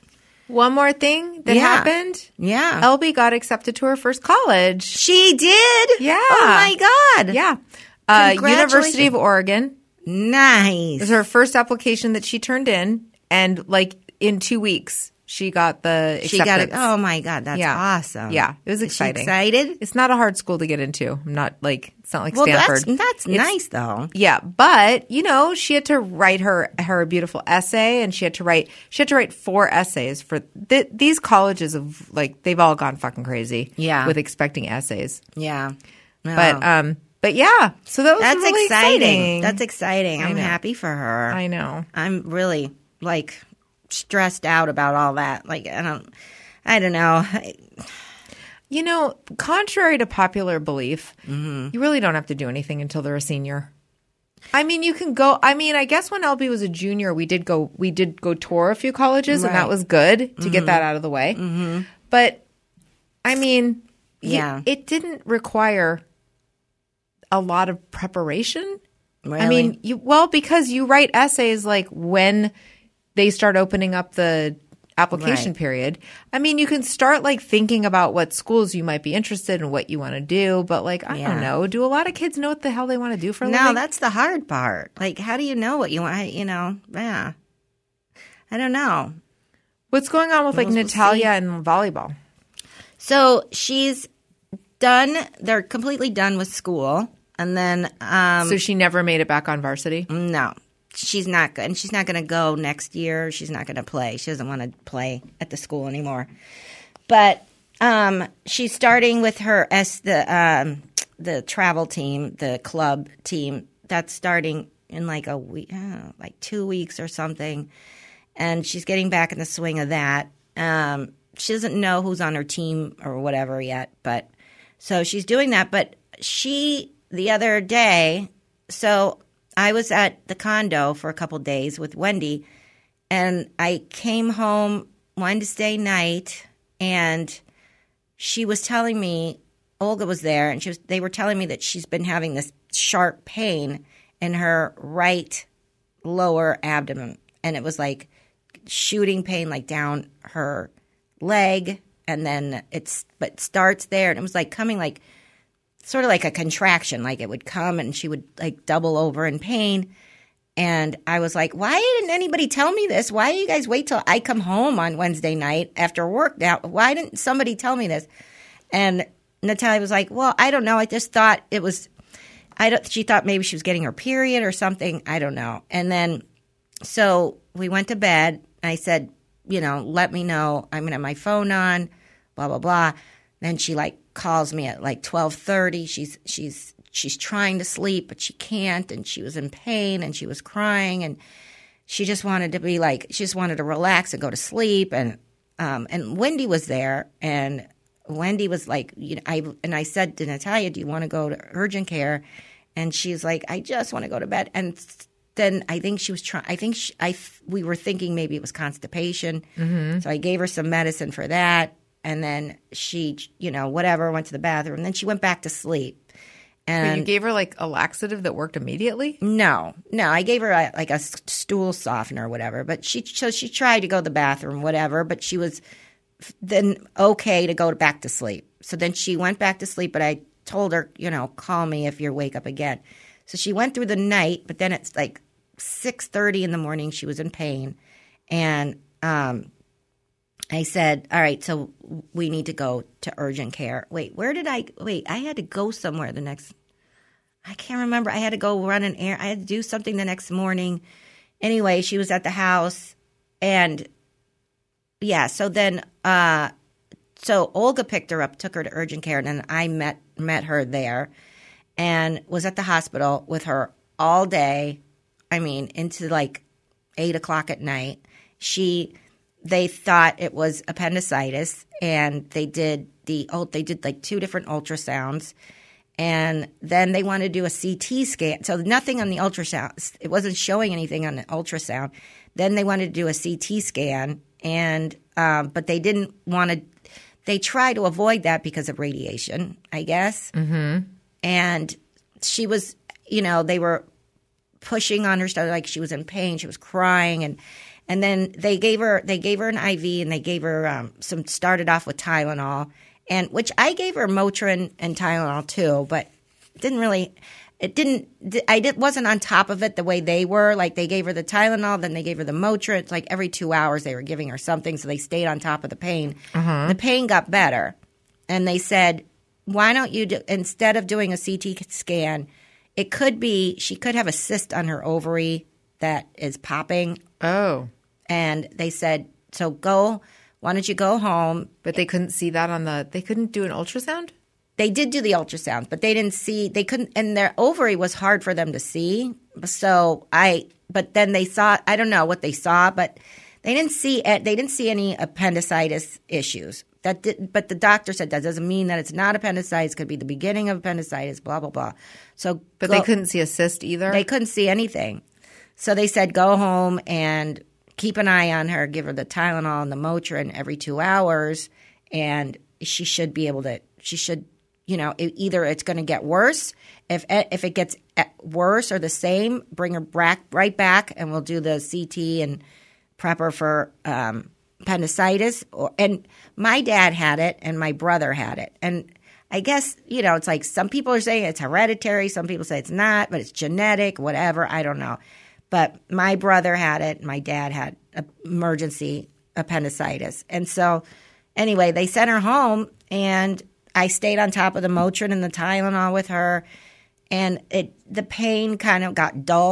One more thing that Yeah. happened. Yeah. L B got accepted to her first college. She did? Yeah. Oh, my God. Yeah. Uh, Congratulations. University of Oregon. It Nice. was her first application that she turned in, and like in two weeks, she got the acceptance. She got it. Oh, my God. That's Yeah. awesome. Yeah, it was Is she exciting. excited? It's not a hard school to get into. I'm not like it's not like Well, Stanford. that's, that's It's- nice, though. Yeah, but you know, she had to write her her beautiful essay, and she had to write she had to write four essays for th- these colleges of like they've all gone fucking crazy. Yeah. with expecting essays. Yeah. No. But um, but yeah, so that was that's really exciting. exciting. That's exciting. I I'm know. happy for her. I know. I'm really, like, stressed out about all that. Like, I don't, I don't know. You know, contrary to popular belief, Mm-hmm. you really don't have to do anything until they're a senior. I mean, you can go. I mean, I guess when L B was a junior, we did go. We did go tour a few colleges, and Right. that was good to get that out of the way. Mm-hmm. But I mean, y- Yeah. it didn't require a lot of preparation. I Really? mean, you well because you write essays like when they start opening up the application Right. period. I mean, you can start like thinking about what schools you might be interested in, what you want to do, but like I Yeah. don't know, do a lot of kids know what the hell they want to do for a No, living? that's the hard part. Like, how do you know what you want? You know, yeah. I don't know. What's going on with like We'll Natalia see. and volleyball? So she's done. They're completely done with school, and then um, So she never made it back on varsity. no, she's not good. And she's not going to go next year. She's not going to play. She doesn't want to play at the school anymore. But um, she's starting with her as the um, the travel team, the club team. That's starting in like a week, oh, like two weeks or something. And she's getting back in the swing of that. Um, she doesn't know who's on her team or whatever yet. But so she's doing that. But she, the other day, so I was at the condo for a couple days with Wendy. And I came home Wednesday night, and she was telling me, Olga was there, and she was, they were telling me that she's been having this sharp pain in her right lower abdomen. And it was like shooting pain like down her leg, and then it's but it starts there, and it was like coming like sort of like a contraction, like it would come and she would like double over in pain. And I was like, why didn't anybody tell me this? Why do you guys wait till I come home on Wednesday night after work? Now, why didn't somebody tell me this? And Natalia was like, well, I don't know. I just thought it was, I don't, she thought maybe she was getting her period or something. I don't know. And then, so we went to bed. I said, you know, let me know. I'm going to have my phone on, blah, blah, blah. Then she like calls me at like twelve thirty. She's, she's, She's trying to sleep, but she can't, and she was in pain, and she was crying, and she just wanted to be like, she just wanted to relax and go to sleep, and um, and Wendy was there, and Wendy was like, you know, I and I said to Natalia, do you want to go to urgent care? And she's like, I just want to go to bed. And then I think she was trying. I think she, I we were thinking maybe it was constipation, mm-hmm. So I gave her some medicine for that, and then she, you know, whatever, went to the bathroom, and then she went back to sleep. And but you gave her like a laxative that worked immediately? No, no. I gave her a, like a stool softener or whatever. But she so she tried to go to the bathroom, whatever. But she was then okay to go back to sleep. So then she went back to sleep. But I told her, you know, call me if you wake up again. So she went through the night. But then it's like six thirty in the morning. She was in pain, and um, I said, all right, so we need to go to urgent care. Wait, where did I – wait, I had to go somewhere the next – I can't remember. I had to go run an errand. I had to do something the next morning. Anyway, she was at the house, and yeah, so then uh, – so Olga picked her up, took her to urgent care, and then I met met her there and was at the hospital with her all day, I mean, into like eight o'clock at night. She – They thought it was appendicitis, and they did the they did like two different ultrasounds, and then they wanted to do a C T scan. So nothing on the ultrasound; it wasn't showing anything on the ultrasound. Then they wanted to do a C T scan, and um, but they didn't want to. They tried to avoid that because of radiation, I guess. Mm-hmm. And she was, you know, they were pushing on her stuff like she was in pain. She was crying, and. And then they gave her they gave her an I V, and they gave her um, some started off with Tylenol, and which I gave her Motrin and Tylenol too, but it didn't really it didn't I did, wasn't on top of it the way they were. Like they gave her the Tylenol, then they gave her the Motrin. It's like every two hours they were giving her something, so they stayed on top of the pain. Uh-huh. The pain got better, and they said, why don't you do, instead of doing a C T scan, it could be she could have a cyst on her ovary that is popping. Oh. And they said, so go, why don't you go home? But they couldn't see that on the – they couldn't do an ultrasound? They did do the ultrasound, but they didn't see – they couldn't – and their ovary was hard for them to see. So I – but then they saw – I don't know what they saw, but they didn't see – they didn't see any appendicitis issues. That did, but the doctor said that doesn't mean that it's not appendicitis. It could be the beginning of appendicitis, blah, blah, blah. So But go, they couldn't see a cyst either? They couldn't see anything. So they said go home and keep an eye on her, give her the Tylenol and the Motrin every two hours, and she should be able to – she should – you know, it, either it's going to get worse. If if it gets worse or the same, bring her back, right back, and we'll do the C T and prep her for um, appendicitis. Or, and my dad had it and my brother had it. And I guess, you know, it's like some people are saying it's hereditary. Some people say it's not, but it's genetic, whatever. I don't know. But my brother had it. My dad had emergency appendicitis. And so anyway, they sent her home, and I stayed on top of the Motrin and the Tylenol with her. And it the pain kind of got dulled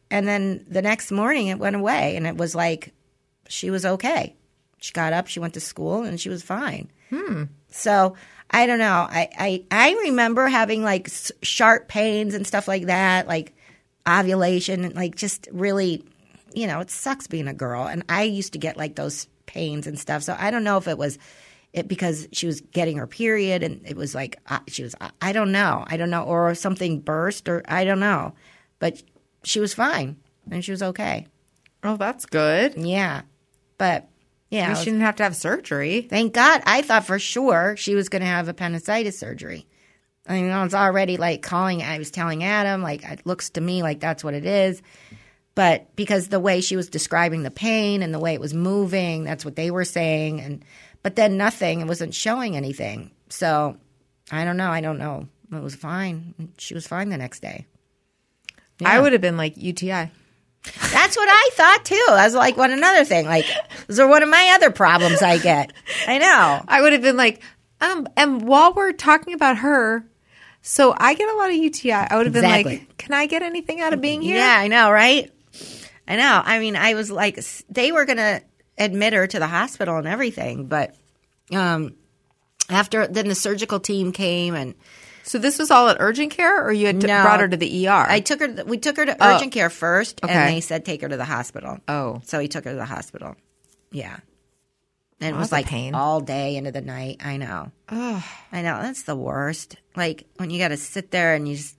And then the next morning it went away, and it was like she was okay. She got up, she went to school, and she was fine. Hmm. So I don't know. I, I, I remember having like s- sharp pains and stuff like that, like ovulation, and like just really, you know, it sucks being a girl. And I used to get like those pains and stuff. So I don't know if it was it because she was getting her period and it was like uh, she was, uh, I don't know. I don't know. Or something burst or I don't know. But she was fine and she was okay. Oh, that's good. Yeah. But yeah. You I was- shouldn't have to have surgery. Thank God. I thought for sure she was going to have appendicitis surgery. I mean, I was already like calling, I was telling Adam, like, it looks to me like that's what it is. But because the way she was describing the pain and the way it was moving, that's what they were saying. And but then nothing, it wasn't showing anything. So I don't know. I don't know. It was fine. She was fine the next day. I would have been like U T I. That's what I thought too. I was like, what another thing? Like, those are one of my other problems I get. I know. I would have been like, um, and while we're talking about her, so I get a lot of U T I. I would have been Exactly. like, can I get anything out of being here? Yeah, I know, right? I know. I mean, I was like, s- they were going to admit her to the hospital and everything, but um, after then the surgical team came and So this was all at urgent care, or you had t- No. brought her to the E R? I took her. We took her to Oh. urgent care first, Okay. and they said take her to the hospital. Oh. so he took her to the hospital. Yeah, and it Oh, was that's a like pain. all day into the night. I know. Ugh. I know. That's the worst. Like when you got to sit there and you just.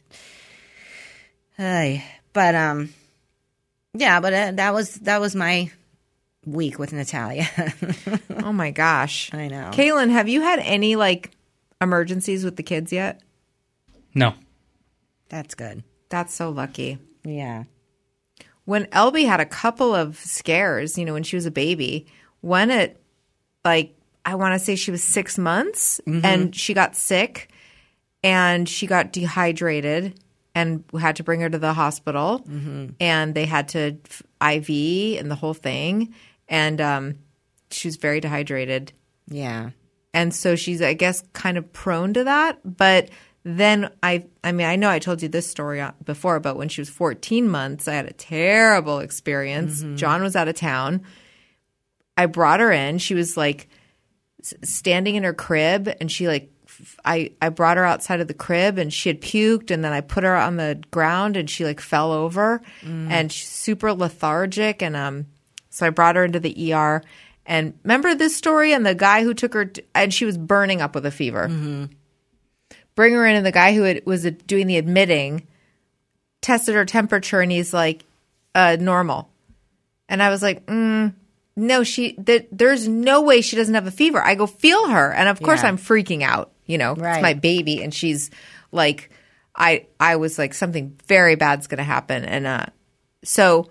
Ay. But um, yeah. But uh, that was that was my week with Natalia. Oh my gosh. I know. Kaylin, have you had any like emergencies with the kids yet? No. That's good. That's so lucky. Yeah. When Elby had a couple of scares, you know, when she was a baby, one at like, I want to say she was six months and she got sick and she got dehydrated and had to bring her to the hospital and they had to f- I V and the whole thing. And um, she was very dehydrated. Yeah. And so she's, I guess, kind of prone to that. But then I, I mean, I know I told you this story before, but when she was fourteen months, I had a terrible experience. John was out of town. I brought her in. She was like s- standing in her crib, and she like, f- I, I brought her outside of the crib, and she had puked, and then I put her on the ground, and she like fell over, and she's super lethargic, and um, so I brought her into the E R. And remember this story? And the guy who took her, t- and she was burning up with a fever. Bring her in, and the guy who had, was doing the admitting tested her temperature, and he's like, uh, normal. And I was like, mm, no, she. Th- there's no way she doesn't have a fever. I go feel her, and of course Yeah. I'm freaking out. You know, Right. it's my baby, and she's like, I, I was like, something very bad's going to happen, and uh, so.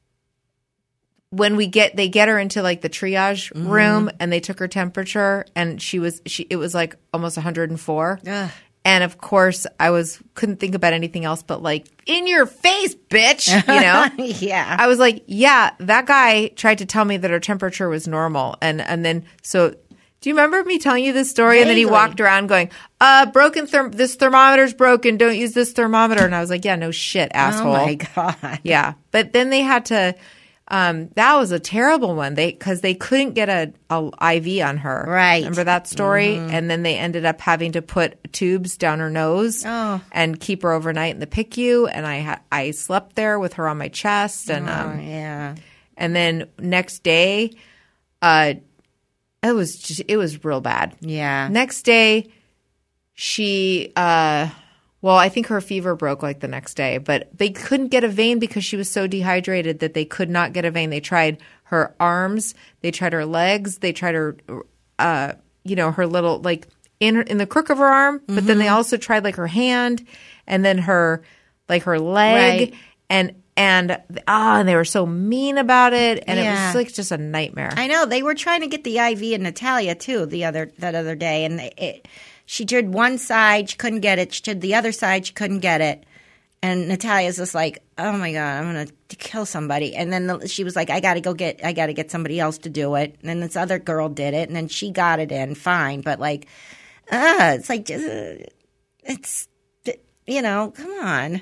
When we get, they get her into like the triage room and they took her temperature and she was, she, it was like almost one hundred four. Ugh. And of course I was, couldn't think about anything else but like, in your face, bitch, you know? Yeah. I was like, yeah, that guy tried to tell me that her temperature was normal. And, and then, so do you remember me telling you this story? And then he Vaguely. walked around going, uh, broken, therm- this thermometer's broken. Don't use this thermometer. And I was like, yeah, no shit, asshole. Oh my God. Yeah. But then they had to, um, that was a terrible one. They, cause they couldn't get a, a I V on her. Right. Remember that story? And then they ended up having to put tubes down her nose Oh. and keep her overnight in the P I C U. And I ha- I slept there with her on my chest. And, Oh, um, yeah. and then next day, uh, it was just, it was real bad. Yeah. Next day, she, uh, well, I think her fever broke like the next day, but they couldn't get a vein because she was so dehydrated that they could not get a vein. They tried her arms, they tried her legs, they tried her, uh, you know, her little like in her, in the crook of her arm, but then they also tried like her hand and then her like her leg Right. and and ah, and they were so mean about it, and it Yeah. was like just a nightmare. I know they were trying to get the I V in Natalia too the other that other day, and it, she did one side, she couldn't get it. She did the other side, she couldn't get it. And Natalia's just like, oh my God, I'm gonna kill somebody. And then the, she was like, I gotta go get, I gotta get somebody else to do it. And then this other girl did it, and then she got it in fine. But like, ah, it's like, just, uh, it's, you know, come on.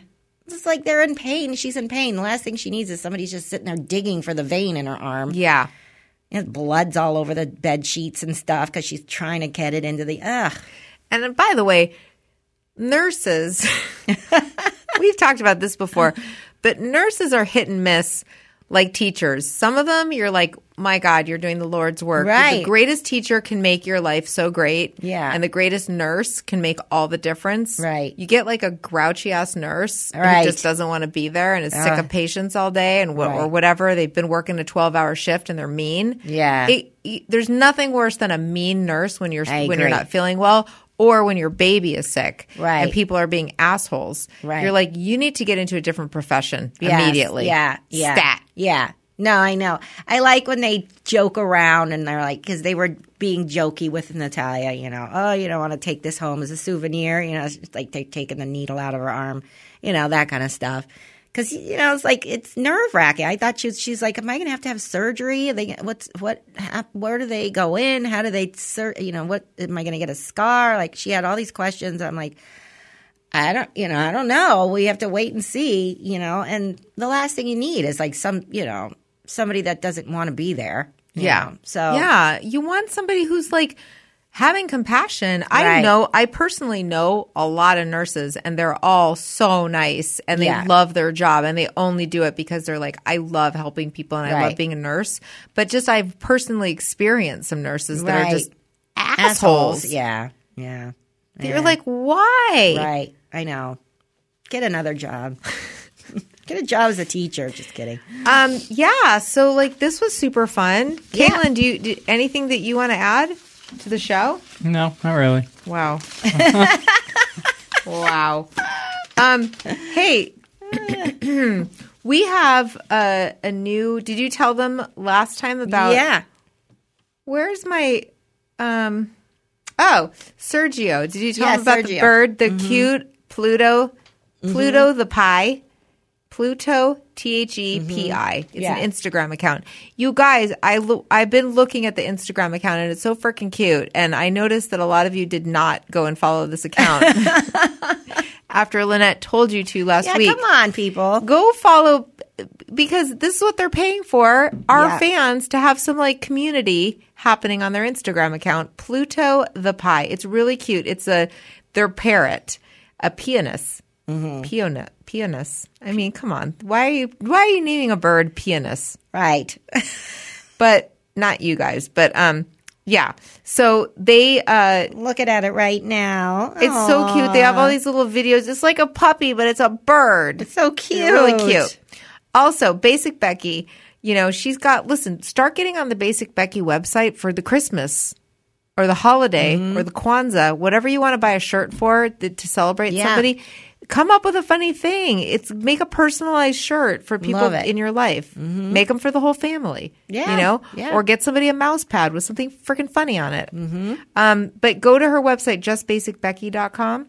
It's like they're in pain. She's in pain. The last thing she needs is somebody's just sitting there digging for the vein in her arm. Yeah. And blood's all over the bed sheets and stuff because she's trying to get it into the, ugh. And then, by the way, nurses, we've talked about this before, but nurses are hit and miss like teachers. Some of them, you're like, my God, you're doing the Lord's work. Right. The greatest teacher can make your life so great. Yeah. And the greatest nurse can make all the difference. Right. You get like a grouchy ass nurse Right. who just doesn't want to be there and is sick Uh, of patients all day and wh- right. or whatever. They've been working a twelve hour shift and they're mean. Yeah. It, it, there's nothing worse than a mean nurse when you're I when you're agree. not feeling well. Or when your baby is sick Right. and people are being assholes. Right. You're like, you need to get into a different profession Yes. immediately. Yeah. Yeah. Stat. Yeah. No, I know. I like when they joke around and they're like, because they were being jokey with Natalia, you know, oh, you don't want to take this home as a souvenir. You know, it's just like they're taking the needle out of her arm, you know, that kind of stuff. Because, you know, it's like, it's nerve wracking. I thought she was, she's like, am I going to have to have surgery? Are they, what's, what, hap- where do they go in? How do they, sur- you know, what, am I going to get a scar? Like, she had all these questions. I'm like, I don't, you know, I don't know. We have to wait and see, you know, and the last thing you need is like some, you know, somebody that doesn't want to be there. you Yeah. know. So, yeah, you want somebody who's like having compassion. I Right. know, I personally know a lot of nurses and they're all so nice and they Yeah. love their job and they only do it because they're like, I love helping people and I love Right. being a nurse. But just I've personally experienced some nurses that Right. are just assholes. Yeah. Yeah. You're Yeah. like, why? Right. I know. Get another job. Get a job as a teacher. Just kidding. Um, yeah. So like this was super fun. Yeah. Caitlin, do you do anything that you want to add to the show? No, not really. Wow. Wow. Um, hey, we have a, a new. Did you tell them last time about? Yeah. Where's my? Um. Oh, Sergio. Did you tell Yeah, him about the Sergio. bird, the cute Pluto, Pluto the pie, Pluto T H E P I. It's Yeah. an Instagram account. You guys, I lo- I've been looking at the Instagram account and it's so freaking cute. And I noticed that a lot of you did not go and follow this account after Lynette told you to last Yeah, week. come on, people. Go follow because this is what they're paying for our Yeah. fans to have some like community happening on their Instagram account. Pluto the pie. It's really cute. It's a their parrot, a pianist. Mm-hmm. Pianist. Pianist. I mean, come on. Why are you why are you naming a bird pianist? Right. But not you guys. But um yeah. So they uh Looking at it right now. it's so cute. They have all these little videos. It's like a puppy, but it's a bird. It's so cute. They're really cute. Also, Basic Becky, you know, she's got, listen, start getting on the Basic Becky website for the Christmas or the holiday Mm-hmm. or the Kwanzaa, whatever you want to buy a shirt for th- to celebrate Yeah. somebody. Come up with a funny thing. It's make a personalized shirt for people Love it. in your life. Make them for the whole family. Yeah, You know? yeah. Or get somebody a mouse pad with something freaking funny on it. Mm-hmm. Um, but go to her website, just basic becky dot com.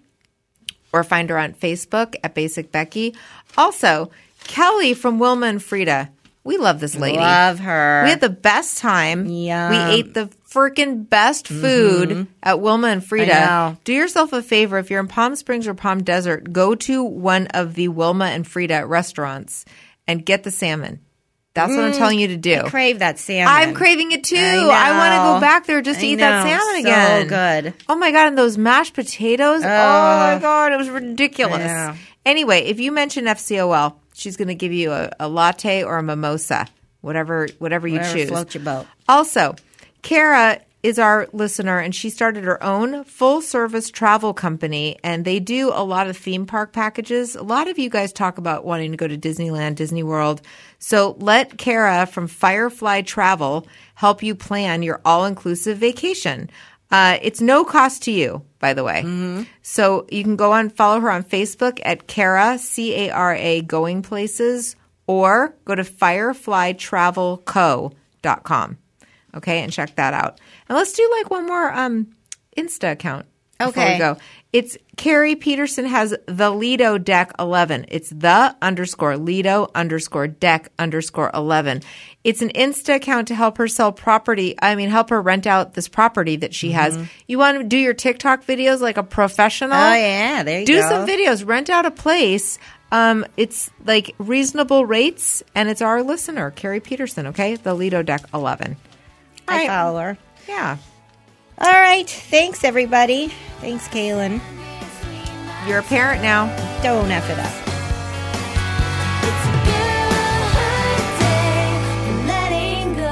Or find her on Facebook at Basic Becky. Also, Kelly from Wilma and Frida. We love this lady. Love her. We had the best time. Yum. We ate the freaking best food at Wilma and Frida. I know. Do yourself a favor. If you're in Palm Springs or Palm Desert, go to one of the Wilma and Frida restaurants and get the salmon. That's what I'm telling you to do. I crave that salmon. I'm craving it too. I I, want to know. go back there just to I eat that know. salmon So again. good. Oh my God. And those mashed potatoes. Oh, my God. It was ridiculous. Yeah. Anyway, if you mention F C O L, she's going to give you a, a latte or a mimosa, whatever, whatever you Whatever choose. floats your boat. Also, Kara is our listener, and she started her own full-service travel company, and they do a lot of theme park packages. A lot of you guys talk about wanting to go to Disneyland, Disney World. So let Kara from Firefly Travel help you plan your all-inclusive vacation. Uh, it's no cost to you, by the way. Mm-hmm. So you can go on, follow her on Facebook at Kara, C A R A, Going Places, or go to firefly travel co dot com. Okay, and check that out. And let's do like one more um, Insta account before Okay. we go. It's Carrie Peterson has the Lido Deck eleven. It's the underscore Lido underscore Deck underscore eleven. It's an Insta account to help her sell property. I mean, help her rent out this property that she has. You want to do your TikTok videos like a professional? Oh, yeah. There you Do go. some videos. Rent out a place. Um, it's like reasonable rates, and it's our listener, Carrie Peterson, okay? The Lido Deck eleven. I All right. follow her. Yeah. All right. Thanks, everybody. Thanks, Kaylin. You're a parent now. Don't F it up. It's a good day for letting go.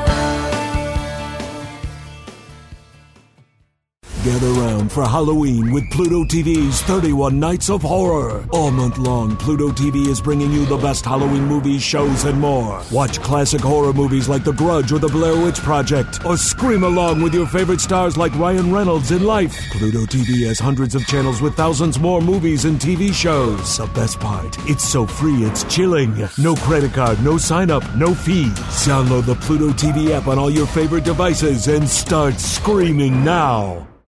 Gather round for Halloween with Pluto T V's thirty-one Nights of Horror. All month long, Pluto T V is bringing you the best Halloween movies, shows, and more. Watch classic horror movies like The Grudge or The Blair Witch Project, or scream along with your favorite stars like Ryan Reynolds in Life. Pluto T V has hundreds of channels with thousands more movies and T V shows. The best part, it's so free it's chilling. No credit card, no sign up, no fees. Download the Pluto T V app on all your favorite devices and start screaming now.